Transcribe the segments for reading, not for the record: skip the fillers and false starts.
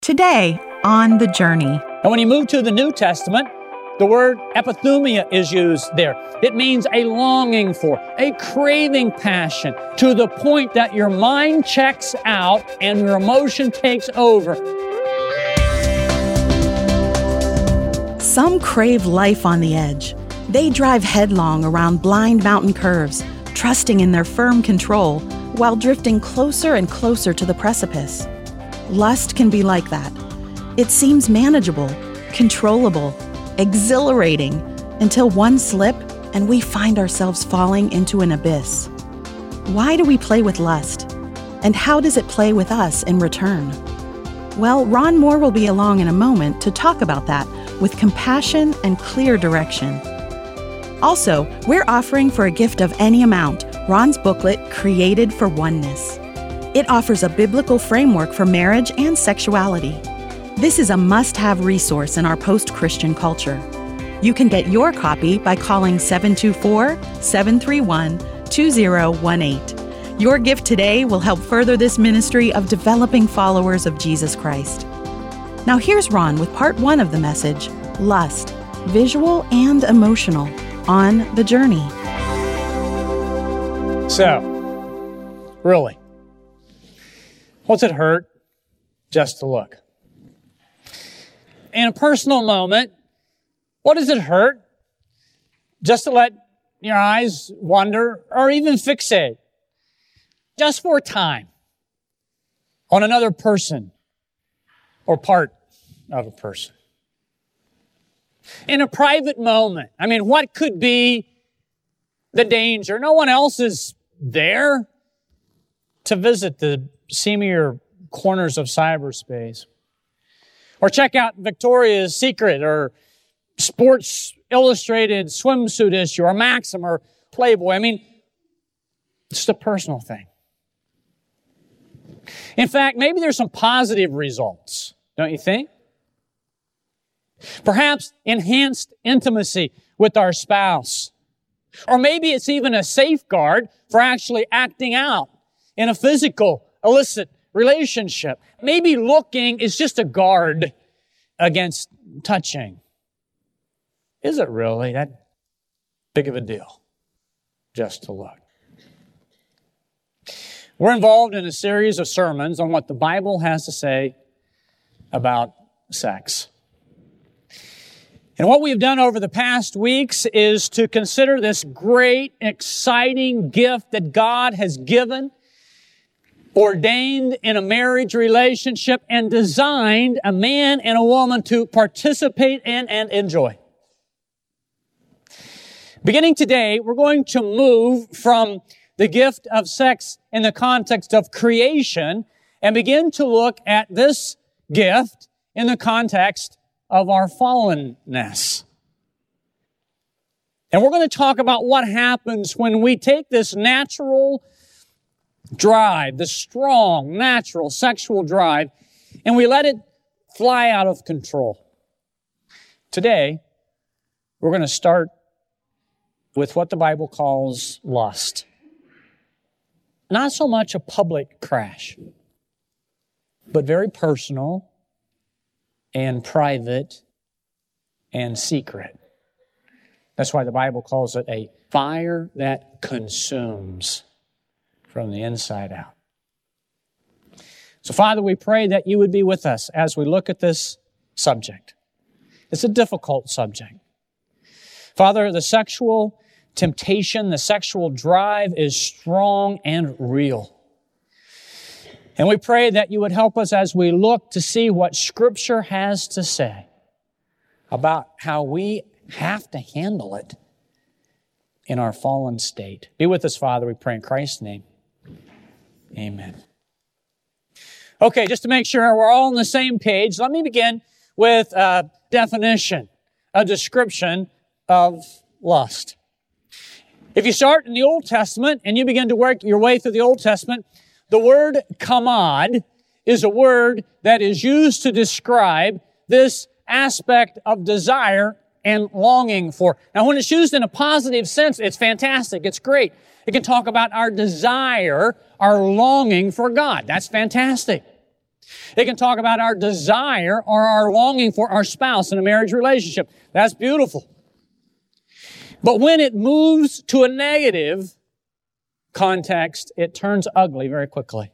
Today, on The Journey. And when you move to the New Testament, the word epithumia is used there. It means a longing for, a craving passion, to the point that your mind checks out and your emotion takes over. Some crave life on the edge. They drive headlong around blind mountain curves, trusting in their firm control while drifting closer and closer to the precipice. Lust can be like that. It seems manageable, controllable, exhilarating, until one slip and we find ourselves falling into an abyss. Why do we play with lust? And how does it play with us in return? Well, Ron Moore will be along in a moment to talk about that with compassion and clear direction. Also, we're offering for a gift of any amount Ron's booklet, Created for Oneness. It offers a biblical framework for marriage and sexuality. This is a must-have resource in our post-Christian culture. You can get your copy by calling 724-731-2018. Your gift today will help further this ministry of developing followers of Jesus Christ. Now here's Ron with part 1 of the message, Lust, Visual and Emotional, on The Journey. So, really, what's it hurt just to look? In a personal moment, what does it hurt just to let your eyes wander or even fixate just for a time on another person or part of a person? In a private moment, what could be the danger? No one else is there to visit the seamier corners of cyberspace. Or check out Victoria's Secret or Sports Illustrated swimsuit issue or Maxim or Playboy. It's just a personal thing. In fact, maybe there's some positive results, don't you think? Perhaps enhanced intimacy with our spouse. Or maybe it's even a safeguard for actually acting out in a physical, illicit relationship. Maybe looking is just a guard against touching. Is it really that big of a deal just to look? We're involved in a series of sermons on what the Bible has to say about sex. And what we've done over the past weeks is to consider this great, exciting gift that God has given, ordained in a marriage relationship, and designed a man and a woman to participate in and enjoy. Beginning today, we're going to move from the gift of sex in the context of creation and begin to look at this gift in the context of our fallenness. And we're going to talk about what happens when we take this natural drive, the strong, natural sexual drive, and we let it fly out of control. Today, we're going to start with what the Bible calls lust. Not so much a public crash, but very personal and private and secret. That's why the Bible calls it a fire that consumes from the inside out. So, Father, we pray that you would be with us as we look at this subject. It's a difficult subject. Father, the sexual temptation, the sexual drive is strong and real. And we pray that you would help us as we look to see what Scripture has to say about how we have to handle it in our fallen state. Be with us, Father, we pray in Christ's name. Amen. Okay, just to make sure we're all on the same page, let me begin with a definition, a description of lust. If you start in the Old Testament and you begin to work your way through the Old Testament, the word kamad is a word that is used to describe this aspect of desire and longing for. Now, when it's used in a positive sense, it's fantastic. It's great. It can talk about our desire, our longing for God. That's fantastic. It can talk about our desire or our longing for our spouse in a marriage relationship. That's beautiful. But when it moves to a negative context, it turns ugly very quickly.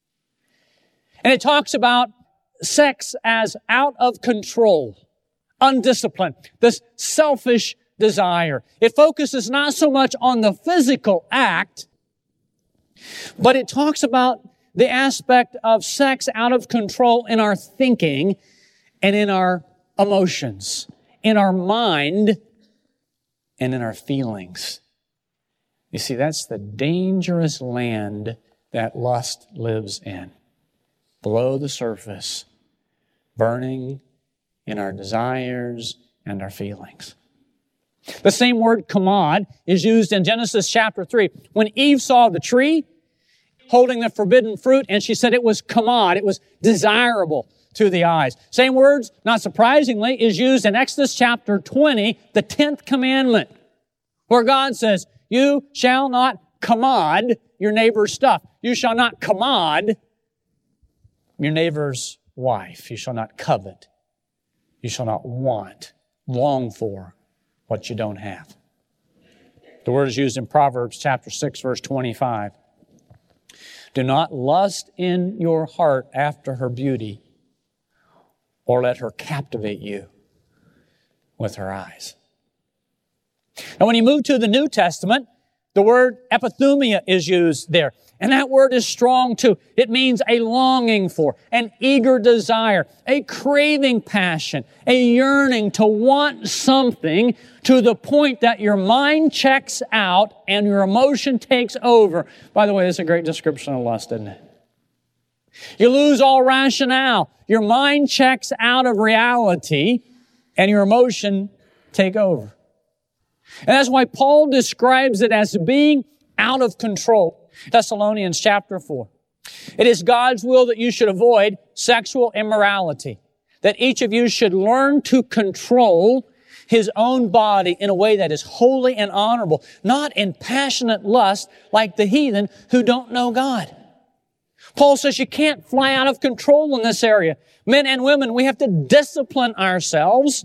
And it talks about sex as out of control, undisciplined, this selfish desire. It focuses not so much on the physical act, but it talks about the aspect of sex out of control in our thinking and in our emotions, in our mind and in our feelings. You see, that's the dangerous land that lust lives in. Below the surface, burning in our desires and our feelings. The same word kamad is used in Genesis chapter 3. When Eve saw the tree holding the forbidden fruit, and she said it was kamad, it was desirable to the eyes. Same words, not surprisingly, is used in Exodus chapter 20, the 10th commandment, where God says, you shall not kamad your neighbor's stuff. You shall not kamad your neighbor's wife. You shall not covet. You shall not want, long for what you don't have. The word is used in Proverbs chapter 6, verse 25. Do not lust in your heart after her beauty, or let her captivate you with her eyes. Now, when you move to the New Testament, the word epithumia is used there. And that word is strong too. It means a longing for, an eager desire, a craving passion, a yearning to want something to the point that your mind checks out and your emotion takes over. By the way, that's a great description of lust, isn't it? You lose all rationale. Your mind checks out of reality and your emotion take over. And that's why Paul describes it as being out of control. Thessalonians chapter 4. It is God's will that you should avoid sexual immorality, that each of you should learn to control his own body in a way that is holy and honorable, not in passionate lust like the heathen who don't know God. Paul says you can't fly out of control in this area. Men and women, we have to discipline ourselves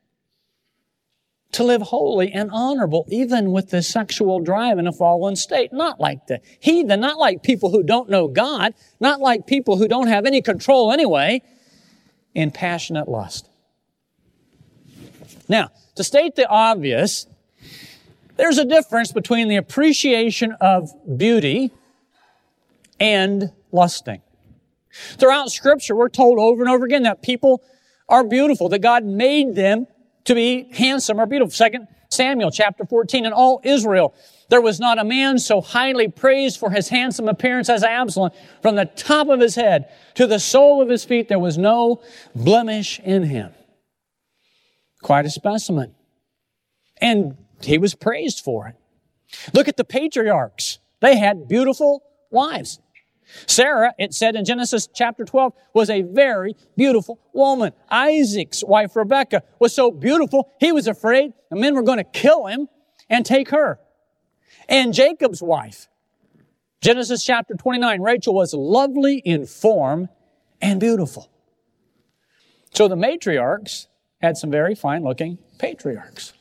to live holy and honorable, even with the sexual drive in a fallen state. Not like the heathen, not like people who don't know God, not like people who don't have any control anyway, in passionate lust. Now, to state the obvious, there's a difference between the appreciation of beauty and lusting. Throughout Scripture, we're told over and over again that people are beautiful, that God made them to be handsome or beautiful. 2 Samuel chapter 14, in all Israel, there was not a man so highly praised for his handsome appearance as Absalom. From the top of his head to the sole of his feet, there was no blemish in him. Quite a specimen. And he was praised for it. Look at the patriarchs. They had beautiful wives. Sarah, it said in Genesis chapter 12, was a very beautiful woman. Isaac's wife, Rebekah, was so beautiful, he was afraid the men were going to kill him and take her. And Jacob's wife, Genesis chapter 29, Rachel was lovely in form and beautiful. So the matriarchs had some very fine-looking patriarchs.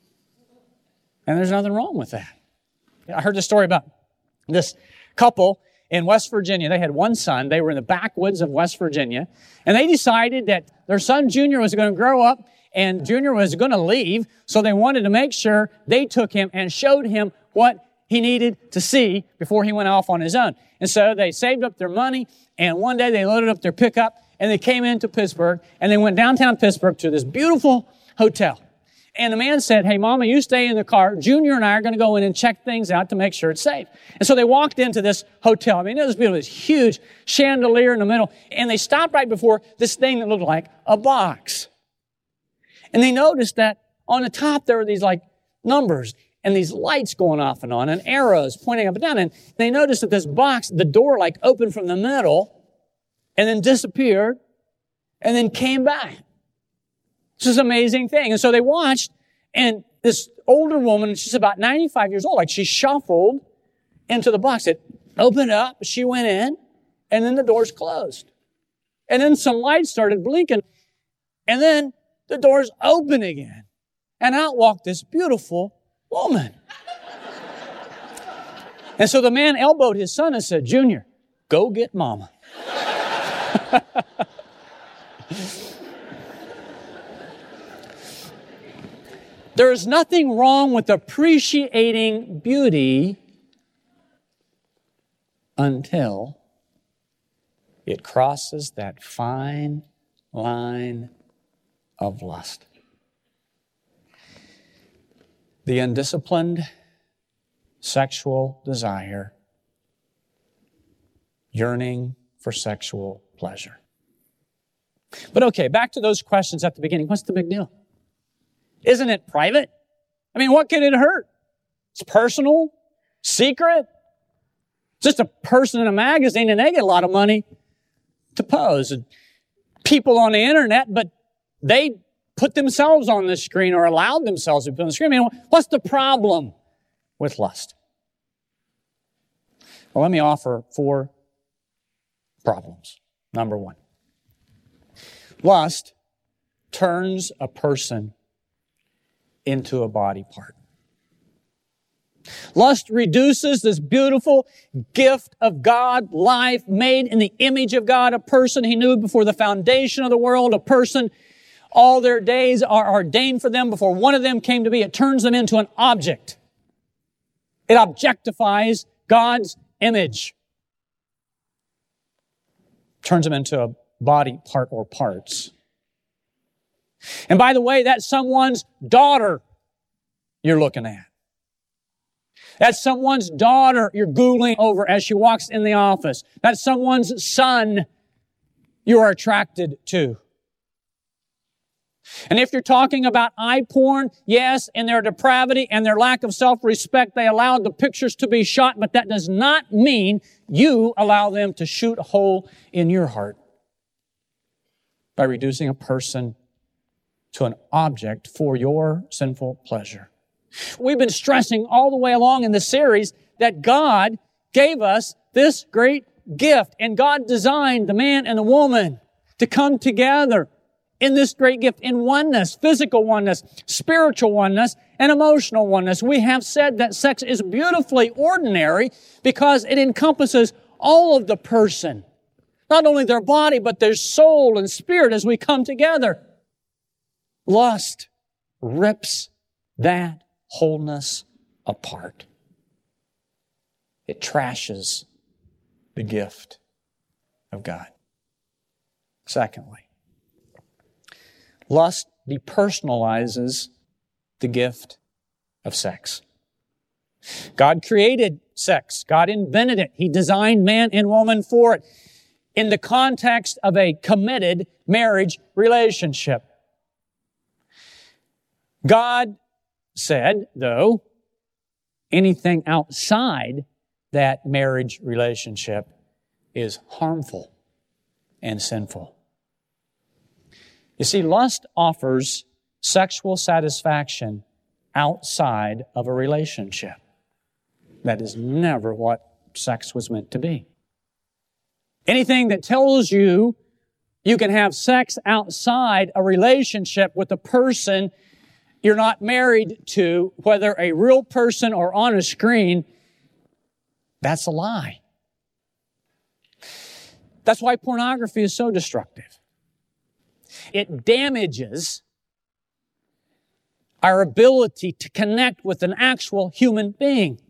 And there's nothing wrong with that. I heard this story about this couple in West Virginia. They had one son. They were in the backwoods of West Virginia. And they decided that their son Junior was going to grow up and Junior was going to leave. So they wanted to make sure they took him and showed him what he needed to see before he went off on his own. And so they saved up their money. And one day they loaded up their pickup and they came into Pittsburgh and they went downtown Pittsburgh to this beautiful hotel. And the man said, hey, Mama, you stay in the car. Junior and I are going to go in and check things out to make sure it's safe. And so they walked into this hotel. I mean, it was beautiful. This huge chandelier in the middle. And they stopped right before this thing that looked like a box. And they noticed that on the top there were these like numbers and these lights going off and on and arrows pointing up and down. And they noticed that this box, the door like opened from the middle and then disappeared and then came back. This is an amazing thing. And so they watched, and this older woman, she's about 95 years old, like she shuffled into the box. It opened up, she went in, and then the doors closed. And then some lights started blinking. And then the doors open again. And out walked this beautiful woman. And so the man elbowed his son and said, "Junior, go get mama." There is nothing wrong with appreciating beauty until it crosses that fine line of lust. The undisciplined sexual desire, yearning for sexual pleasure. But okay, back to those questions at the beginning. What's the big deal? Isn't it private? I mean, what can it hurt? It's personal, secret. It's just a person in a magazine, and they get a lot of money to pose. And people on the internet, but they put themselves on the screen or allowed themselves to be on the screen. I mean, what's the problem with lust? Well, let me offer 4 problems. Number 1. Lust turns a person into a body part. Lust reduces this beautiful gift of God, life made in the image of God, a person He knew before the foundation of the world, a person all their days are ordained for them before one of them came to be. It turns them into an object. It objectifies God's image. Turns them into a body part or parts. And by the way, that's someone's daughter you're looking at. That's someone's daughter you're Googling over as she walks in the office. That's someone's son you are attracted to. And if you're talking about eye porn, yes, in their depravity and their lack of self-respect, they allowed the pictures to be shot, but that does not mean you allow them to shoot a hole in your heart by reducing a person to an object for your sinful pleasure. We've been stressing all the way along in the series that God gave us this great gift, and God designed the man and the woman to come together in this great gift in oneness, physical oneness, spiritual oneness, and emotional oneness. We have said that sex is beautifully ordinary because it encompasses all of the person. Not only their body, but their soul and spirit as we come together. Lust rips that wholeness apart. It trashes the gift of God. Secondly, lust depersonalizes the gift of sex. God created sex. God invented it. He designed man and woman for it in the context of a committed marriage relationship. God said, though, anything outside that marriage relationship is harmful and sinful. You see, lust offers sexual satisfaction outside of a relationship. That is never what sex was meant to be. Anything that tells you you can have sex outside a relationship with a person you're not married to, whether a real person or on a screen, that's a lie. That's why pornography is so destructive. It damages our ability to connect with an actual human being.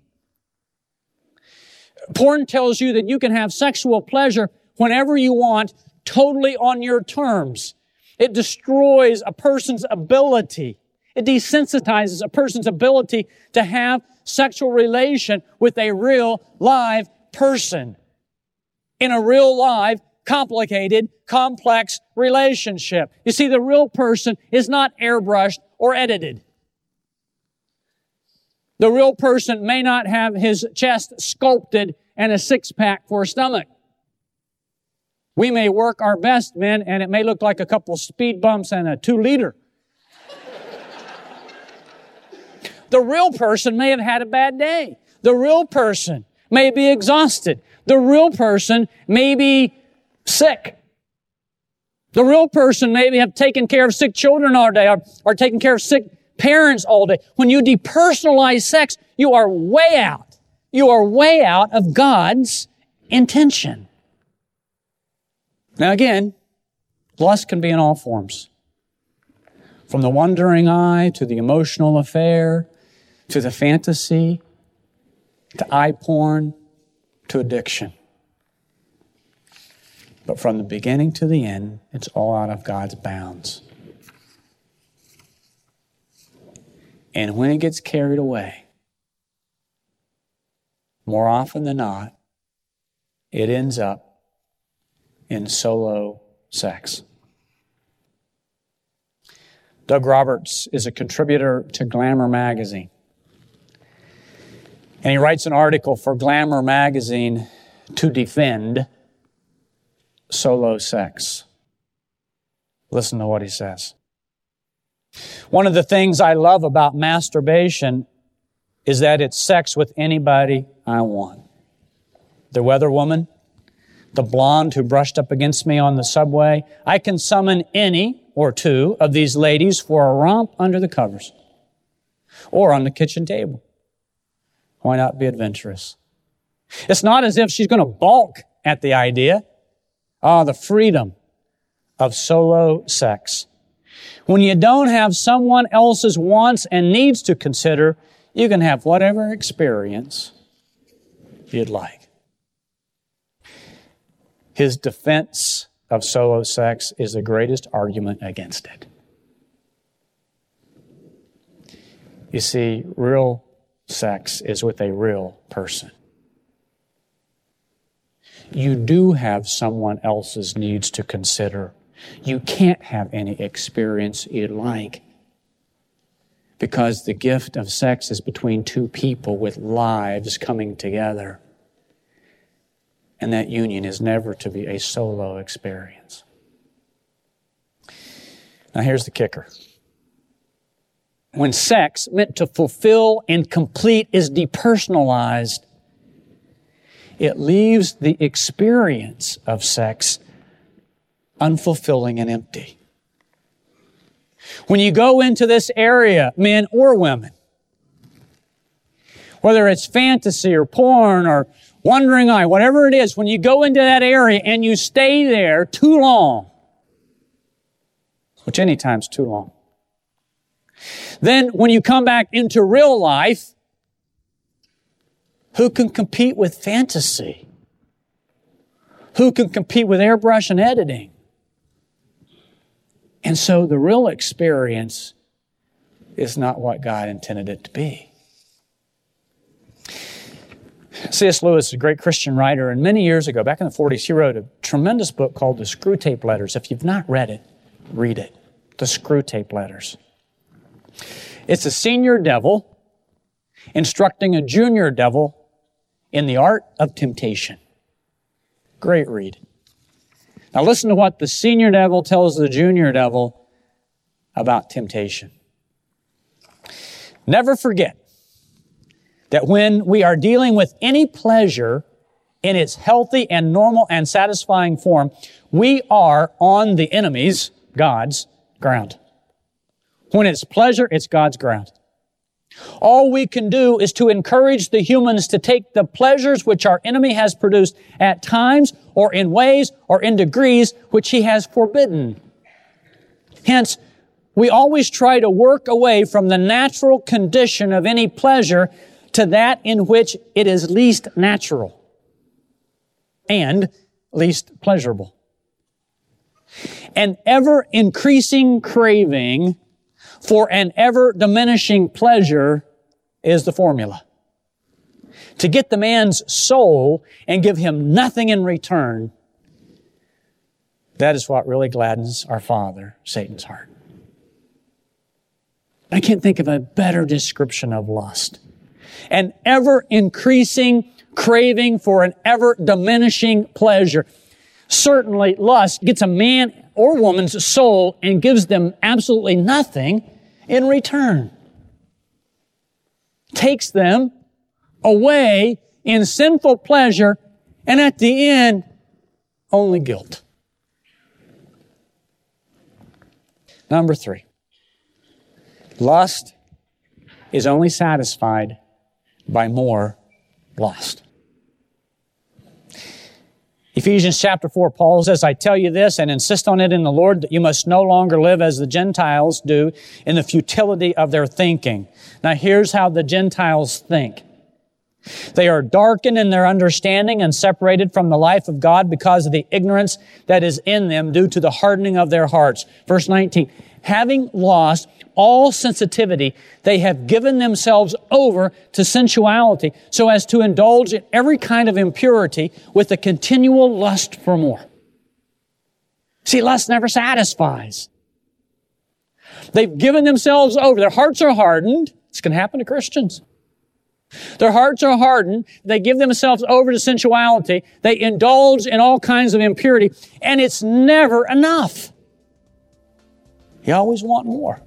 Porn tells you that you can have sexual pleasure whenever you want, totally on your terms. It destroys a person's ability. It desensitizes a person's ability to have sexual relation with a real, live person in a real, live, complicated, complex relationship. You see, the real person is not airbrushed or edited. The real person may not have his chest sculpted and a six-pack for a stomach. We may work our best, men, and it may look like a couple speed bumps and a 2-liter. The real person may have had a bad day. The real person may be exhausted. The real person may be sick. The real person maybe have taken care of sick children all day or taken care of sick parents all day. When you depersonalize sex, you are way out. You are way out of God's intention. Now again, lust can be in all forms. From the wandering eye to the emotional affair, to the fantasy, to eye porn, to addiction. But from the beginning to the end, it's all out of God's bounds. And when it gets carried away, more often than not, it ends up in solo sex. Doug Roberts is a contributor to Glamour magazine. And he writes an article for Glamour magazine to defend solo sex. Listen to what he says. One of the things I love about masturbation is that it's sex with anybody I want. The weather woman, the blonde who brushed up against me on the subway. I can summon any or two of these ladies for a romp under the covers or on the kitchen table. Why not be adventurous? It's not as if she's going to balk at the idea. The freedom of solo sex. When you don't have someone else's wants and needs to consider, you can have whatever experience you'd like. His defense of solo sex is the greatest argument against it. You see, real sex is with a real person. You do have someone else's needs to consider. You can't have any experience you'd like because the gift of sex is between two people with lives coming together. And that union is never to be a solo experience. Now here's the kicker. When sex meant to fulfill and complete is depersonalized, it leaves the experience of sex unfulfilling and empty. When you go into this area, men or women, whether it's fantasy or porn or wandering eye, whatever it is, when you go into that area and you stay there too long, which any time's too long, then when you come back into real life, who can compete with fantasy? Who can compete with airbrush and editing? And so the real experience is not what God intended it to be. C.S. Lewis, a great Christian writer, and many years ago, back in the 40s, he wrote a tremendous book called The Screwtape Letters. If you've not read it, read it. The Screwtape Letters. It's a senior devil instructing a junior devil in the art of temptation. Great read. Now listen to what the senior devil tells the junior devil about temptation. Never forget that when we are dealing with any pleasure in its healthy and normal and satisfying form, we are on the enemy's, God's, ground. When it's pleasure, it's God's ground. All we can do is to encourage the humans to take the pleasures which our enemy has produced at times or in ways or in degrees which he has forbidden. Hence, we always try to work away from the natural condition of any pleasure to that in which it is least natural and least pleasurable. An ever-increasing craving for an ever-diminishing pleasure is the formula. To get the man's soul and give him nothing in return, that is what really gladdens our father, Satan's heart. I can't think of a better description of lust. An ever-increasing craving for an ever-diminishing pleasure. Certainly, lust gets a man or woman's soul and gives them absolutely nothing in return. Takes them away in sinful pleasure, and at the end, only guilt. Number 3, lust is only satisfied by more lust. Ephesians chapter 4, Paul says, I tell you this and insist on it in the Lord that you must no longer live as the Gentiles do in the futility of their thinking. Now here's how the Gentiles think. They are darkened in their understanding and separated from the life of God because of the ignorance that is in them due to the hardening of their hearts. Verse 19, having lost all sensitivity, they have given themselves over to sensuality so as to indulge in every kind of impurity with a continual lust for more. See, lust never satisfies. They've given themselves over. Their hearts are hardened. This can happen to Christians. Their hearts are hardened. They give themselves over to sensuality. They indulge in all kinds of impurity, and it's never enough. You always want more.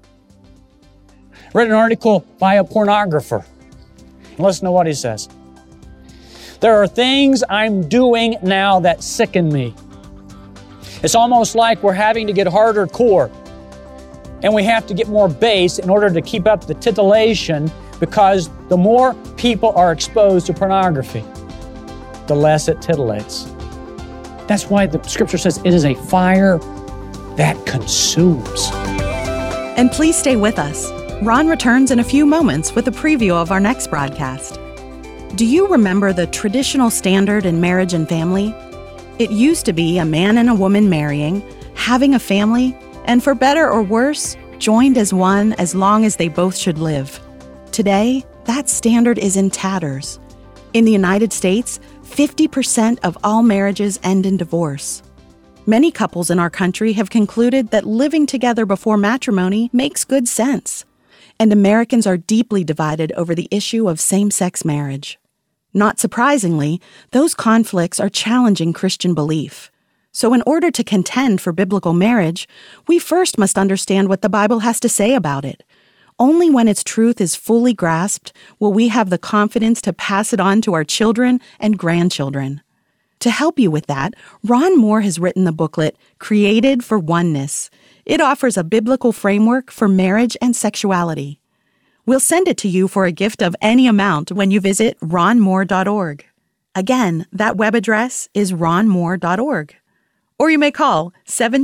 I read an article by a pornographer. Listen to what he says. There are things I'm doing now that sicken me. It's almost like we're having to get harder core, and we have to get more bass in order to keep up the titillation, because the more people are exposed to pornography, the less it titillates. That's why the Scripture says it is a fire that consumes. And please stay with us. Ron returns in a few moments with a preview of our next broadcast. Do you remember the traditional standard in marriage and family? It used to be a man and a woman marrying, having a family, and for better or worse, joined as one as long as they both should live. Today, that standard is in tatters. In the United States, 50% of all marriages end in divorce. Many couples in our country have concluded that living together before matrimony makes good sense. And Americans are deeply divided over the issue of same-sex marriage. Not surprisingly, those conflicts are challenging Christian belief. So in order to contend for biblical marriage, we first must understand what the Bible has to say about it. Only when its truth is fully grasped will we have the confidence to pass it on to our children and grandchildren. To help you with that, Ron Moore has written the booklet, Created for Oneness. It offers a biblical framework for marriage and sexuality. We'll send it to you for a gift of any amount when you visit ronmoore.org. Again, that web address is ronmoore.org. Or you may call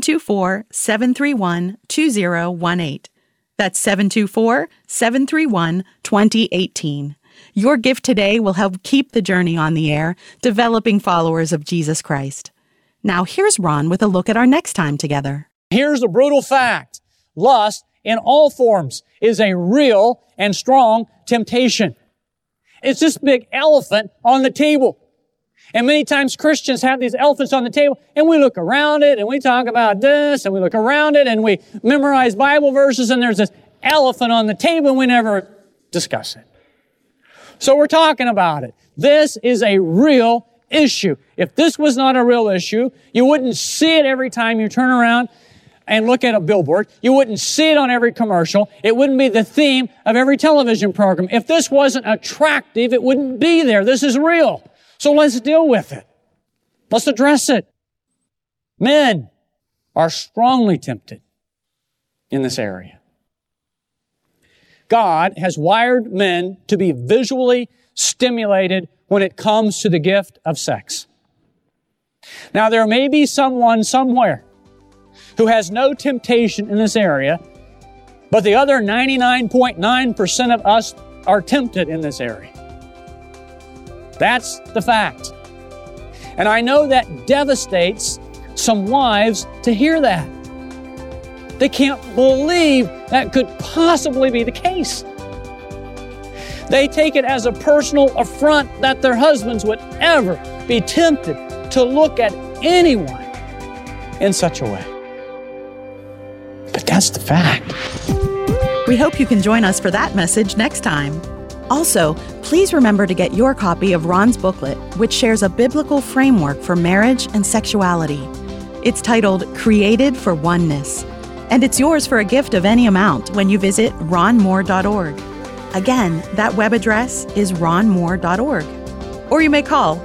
724-731-2018. That's 724-731-2018. Your gift today will help keep the journey on the air, developing followers of Jesus Christ. Now here's Ron with a look at our next time together. Here's the brutal fact. Lust, in all forms, is a real and strong temptation. It's this big elephant on the table. And many times Christians have these elephants on the table, and we look around it, and we talk about this, and we look around it, and we memorize Bible verses, and there's this elephant on the table, and we never discuss it. So we're talking about it. This is a real issue. If this was not a real issue, you wouldn't see it every time you turn around and look at a billboard. You wouldn't see it on every commercial. It wouldn't be the theme of every television program. If this wasn't attractive, it wouldn't be there. This is real. So let's deal with it. Let's address it. Men are strongly tempted in this area. God has wired men to be visually stimulated when it comes to the gift of sex. Now, there may be someone somewhere who has no temptation in this area, but the other 99.9% of us are tempted in this area. That's the fact. And I know that devastates some wives to hear that. They can't believe that could possibly be the case. They take it as a personal affront that their husbands would ever be tempted to look at anyone in such a way. But that's the fact. We hope you can join us for that message next time. Also, please remember to get your copy of Ron's booklet, which shares a biblical framework for marriage and sexuality. It's titled Created for Oneness, and it's yours for a gift of any amount when you visit ronmoore.org. Again, that web address is ronmoore.org. Or you may call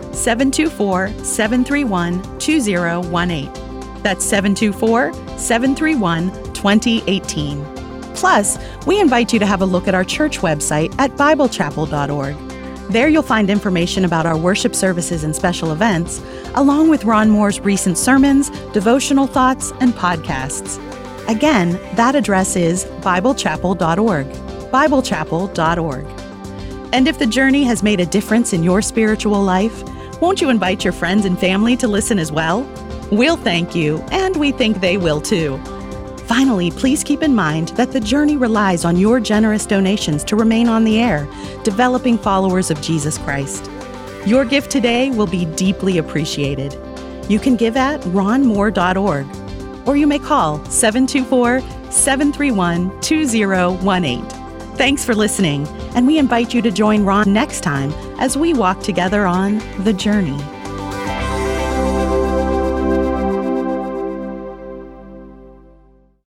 724-731-2018. That's 724-731-2018. 2018. Plus, we invite you to have a look at our church website at biblechapel.org. There you'll find information about our worship services and special events, along with Ron Moore's recent sermons, devotional thoughts, and podcasts. Again, that address is biblechapel.org, biblechapel.org. And if the journey has made a difference in your spiritual life, won't you invite your friends and family to listen as well? We'll thank you, and we think they will too. Finally, please keep in mind that the journey relies on your generous donations to remain on the air, developing followers of Jesus Christ. Your gift today will be deeply appreciated. You can give at ronmoore.org, or you may call 724-731-2018. Thanks for listening, and we invite you to join Ron next time as we walk together on The Journey.